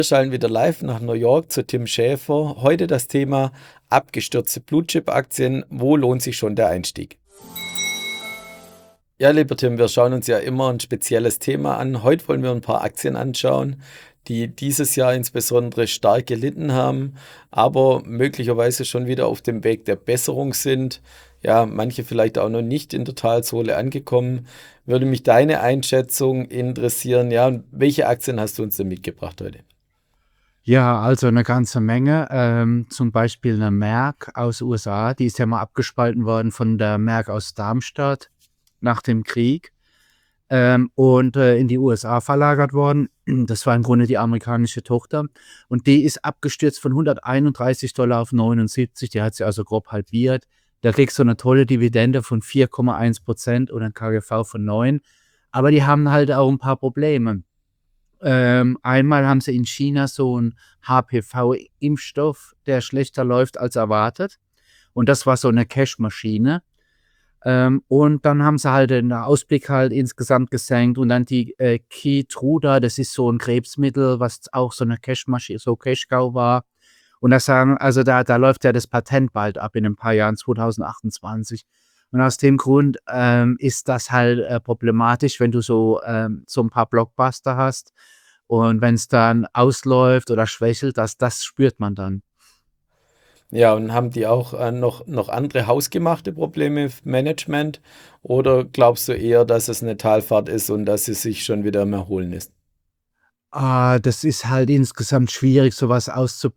Wir schalten wieder live nach New York zu Tim Schäfer. Heute das Thema abgestürzte Blue-Chip-Aktien. Wo lohnt sich schon der Einstieg? Ja, lieber Tim, wir schauen uns ja immer ein spezielles Thema an. Heute wollen wir ein paar Aktien anschauen, die dieses Jahr insbesondere stark gelitten haben, aber möglicherweise schon wieder auf dem Weg der Besserung sind. Ja, manche vielleicht auch noch nicht in der Talsohle angekommen. Würde mich deine Einschätzung interessieren. Ja, und welche Aktien hast du uns denn mitgebracht heute? Ja, also eine ganze Menge. Zum Beispiel eine Merck aus USA, die ist ja mal abgespalten worden von der Merck aus Darmstadt nach dem Krieg, und in die USA verlagert worden. Das war im Grunde die amerikanische Tochter und die ist abgestürzt von $131 auf 79. Die hat sie also grob halbiert. Da kriegst du eine tolle Dividende von 4,1% und ein KGV von 9. Aber die haben halt auch ein paar Probleme. Einmal haben sie in China so 'n HPV-Impfstoff, der schlechter läuft als erwartet. Und das war so 'ne Cash-Maschine. Und dann haben sie halt den Ausblick halt insgesamt gesenkt und dann die, Keytruda, das ist so 'n Krebsmittel, was auch so 'ne Cash-Cow war. Und da sagen also, da läuft ja das Patent bald ab in 'n paar Jahren, 2028. Und aus dem Grund, ist das halt, problematisch, wenn du so 'n paar Blockbuster hast. Und wenn's dann ausläuft oder schwächelt, das spürt man dann. Ja, und haben die auch noch andere hausgemachte Probleme im Management? Oder glaubst du eher, dass es eine Talfahrt ist und dass es sich schon wieder am Erholen ist? Das ist halt insgesamt schwierig, so was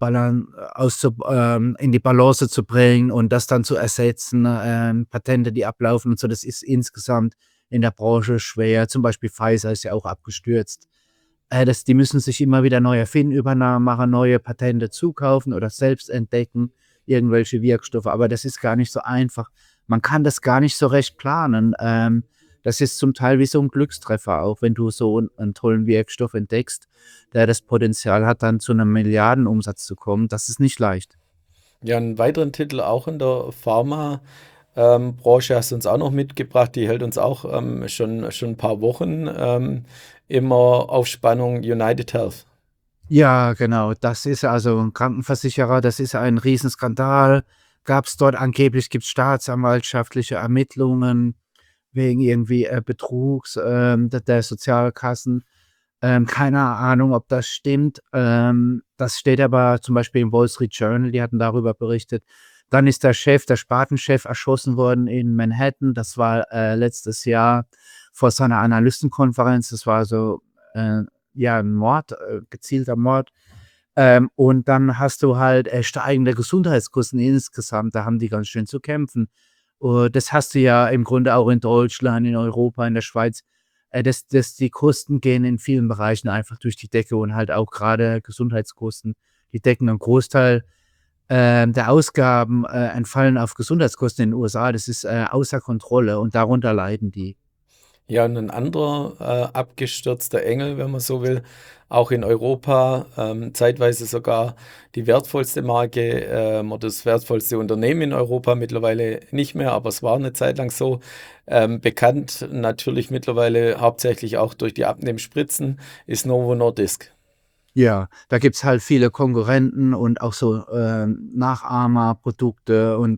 in die Balance zu bringen und das dann zu ersetzen, Patente, die ablaufen und so. Das ist insgesamt in der Branche schwer. Zum Beispiel Pfizer ist ja auch abgestürzt. Die müssen sich immer wieder neu erfinden, Übernahmen machen, neue Patente zukaufen oder selbst entdecken, irgendwelche Wirkstoffe, aber das ist gar nicht so einfach. Man kann das gar nicht so recht planen. Das ist zum Teil wie so 'n Glückstreffer auch, wenn du so 'n tollen Wirkstoff entdeckst, der das Potenzial hat, dann zu 'nem Milliardenumsatz zu kommen. Das ist nicht leicht. Ja, einen weiteren Titel auch in der Pharma Branche hast du uns auch noch mitgebracht. Die hält uns auch schon ein paar Wochen immer auf Spannung. United Health. Ja, genau. Das ist also 'n Krankenversicherer, das ist ein Riesenskandal. Gab's dort angeblich gibt's staatsanwaltschaftliche Ermittlungen wegen irgendwie, Betrugs, der Sozialkassen. Keine Ahnung, ob das stimmt. Das steht aber zum Beispiel im Wall Street Journal, die hatten darüber berichtet. Dann ist der Spartenchef erschossen worden in Manhattan. Das war, letztes Jahr vor seiner Analystenkonferenz. Das war so, ja, 'n Mord, gezielter Mord. Und dann hast du halt, steigende Gesundheitskosten insgesamt. Da haben die ganz schön zu kämpfen. Das hast du ja im Grunde auch in Deutschland, in Europa, in der Schweiz. Die Kosten gehen in vielen Bereichen einfach durch die Decke und halt auch grade Gesundheitskosten, die decken 'n Großteil, der Ausgaben, entfallen auf Gesundheitskosten in den USA. Das ist, außer Kontrolle und darunter leiden die. Ja, und ein anderer abgestürzter Engel, wenn man so will, auch in Europa, zeitweise sogar die wertvollste Marke oder das wertvollste Unternehmen in Europa, mittlerweile nicht mehr, aber es war eine Zeit lang so. Bekannt natürlich mittlerweile hauptsächlich auch durch die Abnehmspritzen, ist Novo Nordisk. Ja, da gibt's halt viele Konkurrenten und auch so, Nachahmerprodukte und,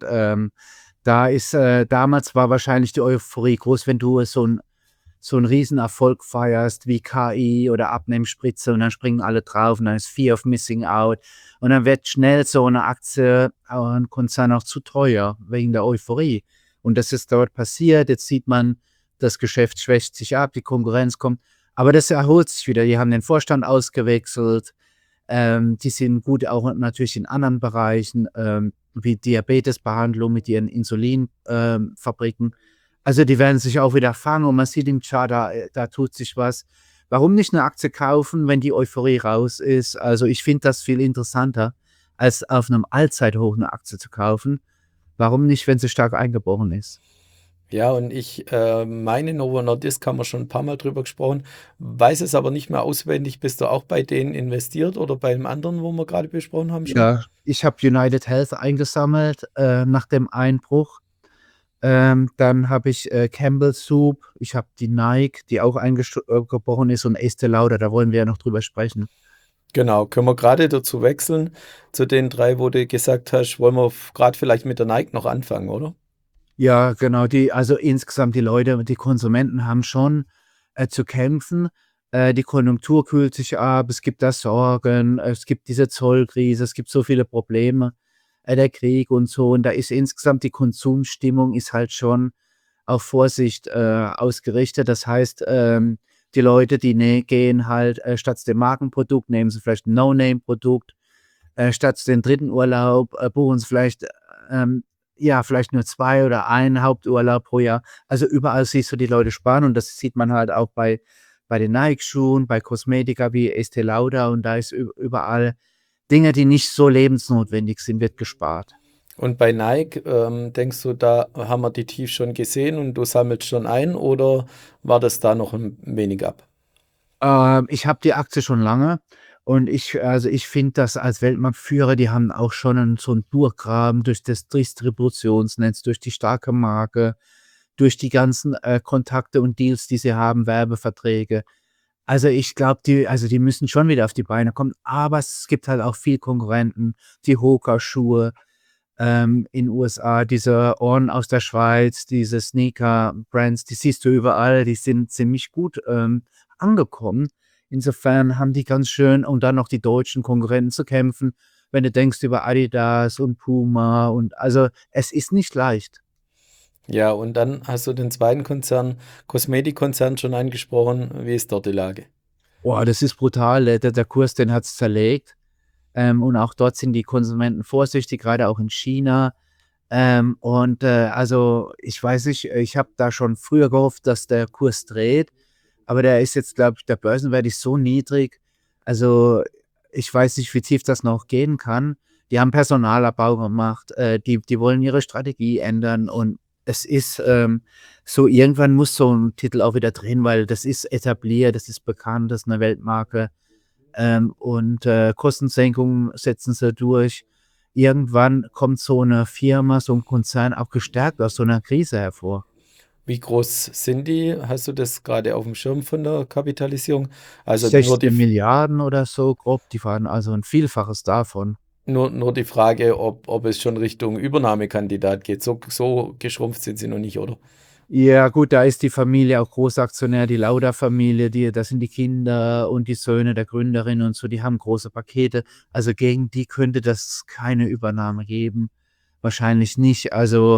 da ist, damals war wahrscheinlich die Euphorie groß, wenn du so 'n Riesenerfolg feierst wie KI oder Abnehmspritze und dann springen alle drauf und dann ist Fear of Missing Out und dann wird schnell so 'ne Aktie, 'n Konzern auch zu teuer wegen der Euphorie. Und das ist dort passiert. Jetzt sieht man, das Geschäft schwächt sich ab, die Konkurrenz kommt, aber das erholt sich wieder. Die haben den Vorstand ausgewechselt. Die sind gut auch natürlich in anderen Bereichen, wie Diabetesbehandlung mit ihren Insulin Fabriken. Also, die werden sich auch wieder fangen und man sieht im Chart, da tut sich was. Warum nicht 'ne Aktie kaufen, wenn die Euphorie raus ist? Also, ich finde das viel interessanter, als auf 'nem Allzeithoch 'ne Aktie zu kaufen. Warum nicht, wenn sie stark eingebrochen ist? Ja, und ich meine, Novo Nordisk haben wir schon ein paar Mal drüber gesprochen, weiß es aber nicht mehr auswendig. Bist du auch bei denen investiert oder bei dem anderen, wo wir gerade besprochen haben schon? Ja, ich habe United Health eingesammelt, nach dem Einbruch. Dann habe ich, Campbell's Soup, ich habe die Nike, die auch gebrochen ist und Estée Lauder, da wollen wir ja noch drüber sprechen. Genau, können wir gerade dazu wechseln, zu den 3, wo du gesagt hast, wollen wir gerade vielleicht mit der Nike noch anfangen, oder? Ja, genau, also insgesamt die Leute die Konsumenten haben schon, zu kämpfen. Die Konjunktur kühlt sich ab, es gibt da Sorgen, es gibt diese Zollkrise, es gibt so viele Probleme, der Krieg und so. Und da ist insgesamt die Konsumstimmung ist halt schon auf Vorsicht, ausgerichtet. Das heißt, die Leute, gehen halt, statt dem Markenprodukt nehmen sie vielleicht 'n No-Name-Produkt. Statt den dritten Urlaub, buchen sie vielleicht, ja, vielleicht nur 2 oder einen Haupturlaub pro Jahr. Also, überall siehst du die Leute sparen und das sieht man halt auch bei den Nike-Schuhen, bei Kosmetika wie Estée Lauder und da ist überall Dinge, die nicht so lebensnotwendig sind, wird gespart. Und bei Nike, denkst du, da haben wir die Tief schon gesehen und du sammelst schon ein oder war das da noch ein wenig ab? Ich habe die Aktie schon lange und ich finde das als Weltmarktführer, die haben auch schon 'n so 'n Durchgraben durch das Distributionsnetz, durch die starke Marke, durch die ganzen, Kontakte und Deals, die sie haben, Werbeverträge. Also, ich glaube, die müssen schon wieder auf die Beine kommen, aber es gibt halt auch viel Konkurrenten, die Hoka-Schuhe, in USA, diese On aus der Schweiz, diese Sneaker-Brands, die siehst du überall, die sind ziemlich gut, angekommen. Insofern haben die ganz schön und dann noch die deutschen Konkurrenten zu kämpfen, wenn du denkst über Adidas und Puma und also, es ist nicht leicht. Ja, und dann hast du den zweiten Konzern, Kosmetikkonzern schon angesprochen. Wie ist dort die Lage? Boah, das ist brutal. Der Kurs, den hat's zerlegt. Und auch dort sind die Konsumenten vorsichtig, grade auch in China. Also, ich weiß nicht, ich habe da schon früher gehofft, dass der Kurs dreht, aber der ist jetzt, glaube ich der Börsenwert ist so niedrig. Also, ich weiß nicht, wie tief das noch gehen kann. Die haben Personalabbau gemacht, die wollen ihre Strategie ändern und es ist, so irgendwann muss so 'n Titel auch wieder drehen, weil das ist etabliert, das ist bekannt, das ist 'ne Weltmarke. Kostensenkungen setzen sie durch. Irgendwann kommt so 'ne Firma, so 'n Konzern auch gestärkt aus so 'ner Krise hervor. Wie groß sind die? Hast du das gerade auf dem Schirm von der Kapitalisierung? Also, 16 Milliarden oder so grob, die fahren also 'n Vielfaches davon. nur die Frage, ob es schon Richtung Übernahmekandidat geht. So geschrumpft sind sie noch nicht, oder? Ja gut, da ist die Familie auch Großaktionär, die Lauda-Familie, das sind die Kinder und die Söhne der Gründerin und so, die haben große Pakete. Also, gegen die könnte das keine Übernahme geben. Wahrscheinlich nicht.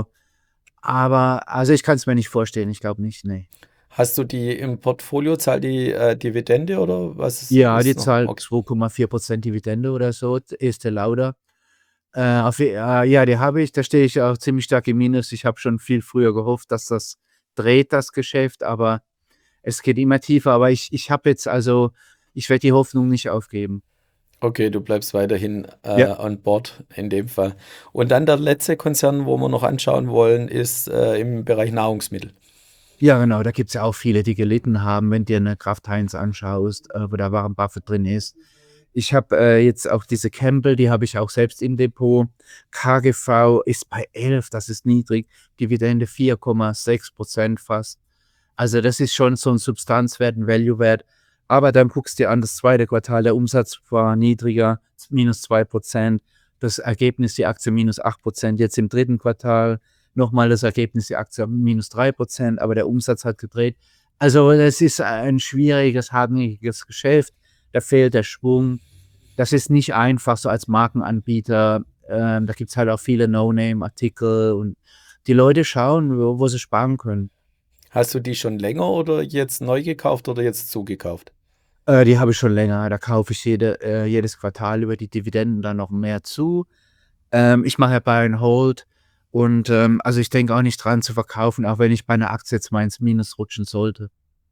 Also, ich kann's mir nicht vorstellen. Ich glaube nicht, ne. Hast du die im Portfolio? Zahlt die, Dividende oder was Ja, die ist noch? zahlt Ok 2,4% Dividende oder so, Estée Lauder. Ja, die habe ich, da stehe ich auch ziemlich stark im Minus. Ich habe schon viel früher gehofft, dass das dreht, das Geschäft, aber es geht immer tiefer. Aber ich habe jetzt also ich werde die Hoffnung nicht aufgeben. okay, du bleibst weiterhin, Ja. an Bord in dem Fall. Und dann der letzte Konzern, wo wir noch anschauen wollen, ist, im Bereich Nahrungsmittel. Ja, genau, da gibt's ja auch viele, die gelitten haben, wenn dir 'ne Kraft Heinz anschaust, wo der Warren Buffett drin ist. Ich habe, jetzt auch diese Campbell, die habe ich auch selbst im Depot. KGV ist bei 11, das ist niedrig. Dividende 4,6% fast. Also, das ist schon so 'n Substanzwert, 'n Value-Wert. Aber dann guckst dir an, das zweite Quartal, der Umsatz war niedriger, -2%. Das Ergebnis, die Aktie -8%. Jetzt im dritten Quartal noch mal das Ergebnis, die Aktie -3%, aber der Umsatz hat gedreht. Also, das ist ein schwieriges, hartnäckiges Geschäft. Da fehlt der Schwung. Das ist nicht einfach so als Markenanbieter. Da gibt's halt auch viele No-Name-Artikel und die Leute schauen, wo sie sparen können. Hast du die schon länger oder jetzt neu gekauft oder jetzt zugekauft? Die habe ich schon länger. Da kaufe ich jedes Quartal über die Dividenden dann noch mehr zu. Ich mache ja Buy and Hold und, also, ich denke auch nicht dran zu verkaufen, auch wenn ich bei 'ner Aktie jetzt mal ins Minus rutschen sollte.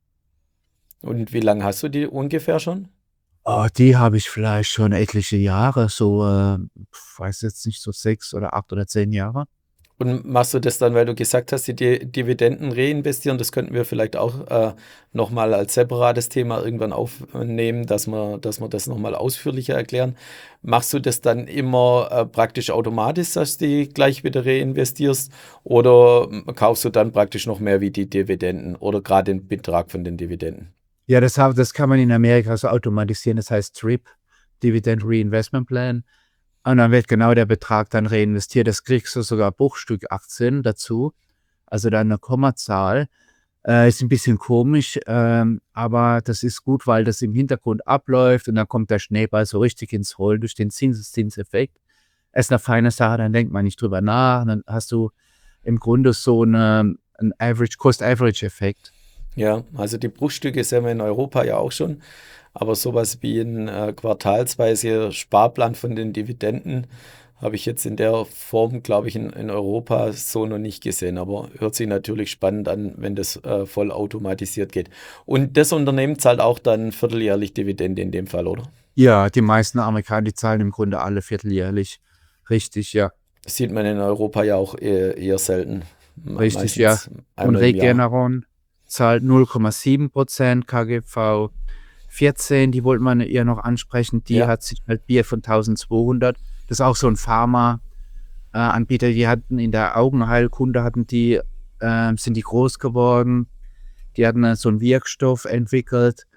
Und wie lange hast du die ungefähr schon? Oh, die habe ich vielleicht schon etliche Jahre, so, weiß jetzt nicht, so 6 oder 8 oder 10 Jahre. Und machst du das dann, weil du gesagt hast, die Dividenden reinvestieren, das könnten wir vielleicht auch, noch mal als separates Thema irgendwann aufnehmen, dass wir das noch mal ausführlicher erklären. Machst du das dann immer, praktisch automatisch, dass du die gleich wieder reinvestierst oder, kaufst du dann praktisch noch mehr wie die Dividenden oder gerade den Betrag von den Dividenden? Ja, das kann man in Amerika so automatisieren, das heißt Trip. Dividend Reinvestment Plan. Und dann wird genau der Betrag dann reinvestiert. Das kriegst du sogar Bruchstückaktien dazu, also dann eine Kommazahl. Ist ein bisschen komisch, aber das ist gut, weil das im Hintergrund abläuft und dann kommt der Schneeball so richtig ins Rollen durch den Zinseszinseffekt. Ist eine feine Sache, dann denkt man nicht drüber nach. Dann hast du im Grunde so einen Cost-Average-Effekt. Ja, also die Bruchstücke sehen wir in Europa ja auch schon, aber sowas wie ein quartalsweise Sparplan von den Dividenden habe ich jetzt in der Form, glaube ich, in Europa so noch nicht gesehen, aber hört sich natürlich spannend an, wenn das voll automatisiert geht. Und das Unternehmen zahlt auch dann vierteljährlich Dividende in dem Fall, oder? Ja, die meisten Amerikaner, die zahlen im Grunde alle vierteljährlich. Richtig, ja. Das sieht man in Europa ja auch eher selten. Richtig, ja. Meistens Und einmal im Jahr. Regeneron zahlt 0,7%, KGV 14, die wollte man eher noch ansprechen. Die Ja, hat sich halt Bier von 1200. Das ist auch so ein Pharma-Anbieter. Die hatten in der Augenheilkunde, sind die groß geworden. Die hatten so einen Wirkstoff entwickelt.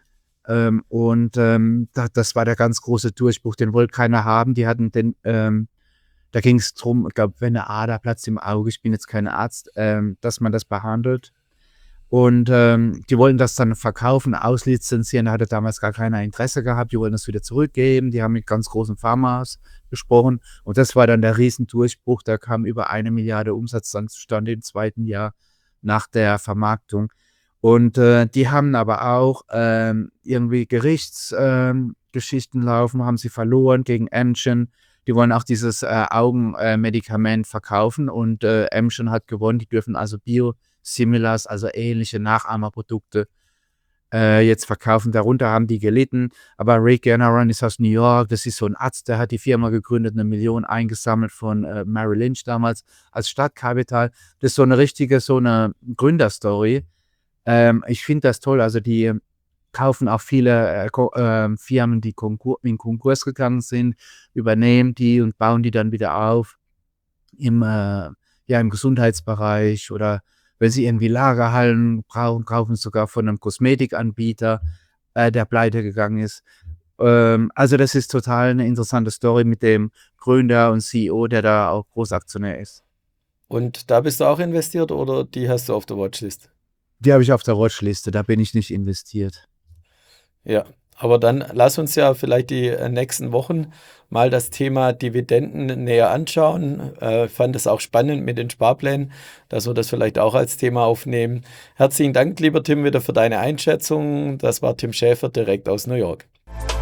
Das war der ganz große Durchbruch. Den wollte keiner haben. Die hatten da ging es drum, ich glaube, wenn eine Ader platzt im Auge, ich bin jetzt kein Arzt, dass man das behandelt. Und die wollten das dann verkaufen, auslizenzieren. Da hatte damals gar keiner Interesse gehabt. Die wollten das wieder zurückgeben. Die haben mit ganz großen Pharmas gesprochen. Und das war dann der Riesendurchbruch. Da kam über 1 Milliarde Umsatz dann zustande im zweiten Jahr nach der Vermarktung. Und die haben aber auch irgendwie Gerichtsgeschichten laufen, haben sie verloren gegen Amgen. Die wollen auch dieses Augenmedikament verkaufen und Amgen hat gewonnen. Die dürfen also Biosimilars, also ähnliche Nachahmerprodukte jetzt verkaufen. Darunter haben die gelitten. Aber Regeneron ist aus New York. Das ist so ein Arzt, der hat die Firma gegründet, 1 Million eingesammelt von Merrill Lynch damals als Startkapital. Das ist so eine Gründerstory. Ich finde das toll. Also die kaufen auch viele Firmen, die in Konkurs gegangen sind, übernehmen die und bauen die dann wieder auf im Gesundheitsbereich, oder wenn sie irgendwie Lagerhallen brauchen, kaufen sie sogar von einem Kosmetikanbieter, der pleite gegangen ist. Also das ist total eine interessante Story mit dem Gründer und CEO, der da auch Großaktionär ist. und da bist du auch investiert oder die hast du auf der Watchlist? Die habe ich auf der Watchliste, da bin ich nicht investiert. Ja, aber dann lass uns ja vielleicht die nächsten Wochen mal das Thema Dividenden näher anschauen. Ich fand es auch spannend mit den Sparplänen, dass wir das vielleicht auch als Thema aufnehmen. Herzlichen Dank, lieber Tim, wieder für deine Einschätzung. Das war Tim Schäfer direkt aus New York.